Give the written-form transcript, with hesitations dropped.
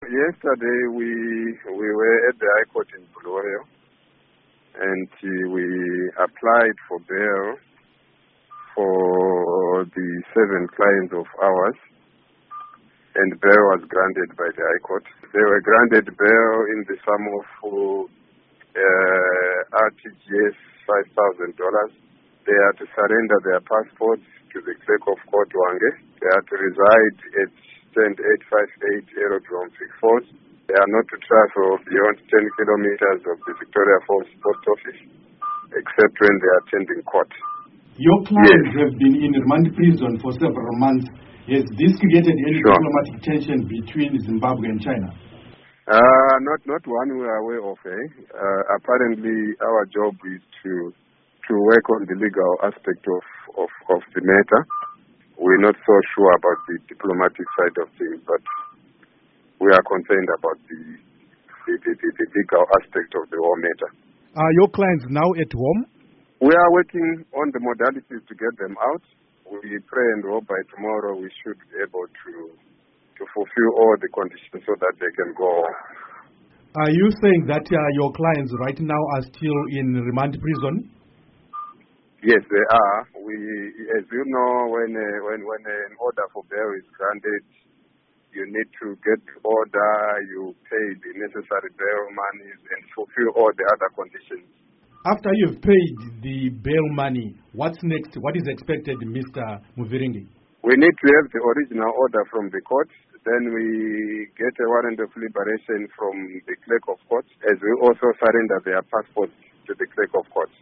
Yesterday we were at the High Court in Bulawayo, and we applied for bail for the 7 clients of ours, and bail was granted by the High Court. They were granted bail in the sum of RTGS $5,000. They had to surrender their passports to the clerk of court, Wange. They had to reside at Stand 858 Aerodrome Falls. They are not to travel beyond 10 kilometers of the Victoria Falls Post Office, except when they are attending court. Your clients have been in remand prison for several months. Has this created any diplomatic tension between Zimbabwe and China? Not one we are aware of. Apparently, our job is to work on the legal aspect of the matter. We're not so sure about the diplomatic side of things, but we are concerned about the legal aspect of the whole matter. Are your clients now at home? We are working on the modalities to get them out. We pray and hope by tomorrow we should be able to fulfill all the conditions so that they can go home. Are you saying that your clients right now are still in remand prison? Yes, they are. As you know, when an order for bail is granted, you need to get the order, you pay the necessary bail monies, and fulfill all the other conditions. After you've paid the bail money, what's next? What is expected, Mr. Muviringi? We need to have the original order from the court. Then we get a warrant of liberation from the clerk of court, as we also surrender their passports to the clerk of court.